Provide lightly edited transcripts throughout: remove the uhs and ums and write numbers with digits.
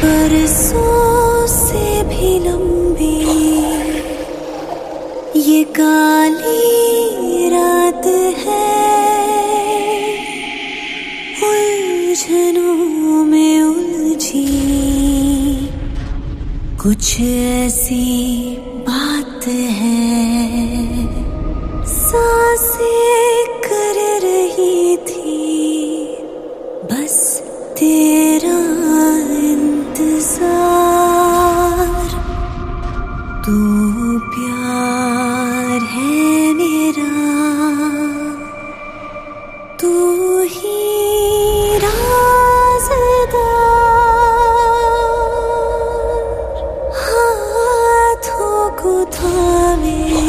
बरसों से भी लंबी ये काली रात है, उलझनों में उलझी कुछ ऐसी बात है। सांसें कर रही थी बस तेरा इंतजार। तू प्यार है मेरा, तू ही राज़दार। हाथों को थामे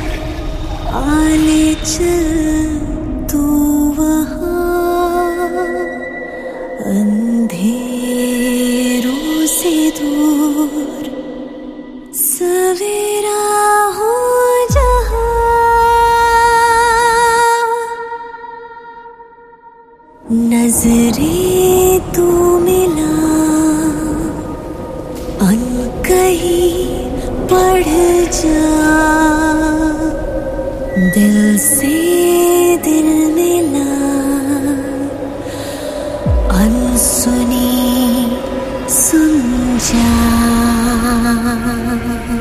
आले चल तू वहाँ, अंधेरों से दूर सवेरा हो जहाँ। नजरें तू मिला अनकही पढ़ जा, दिल से दिल मिला अनसुनी सुन जा।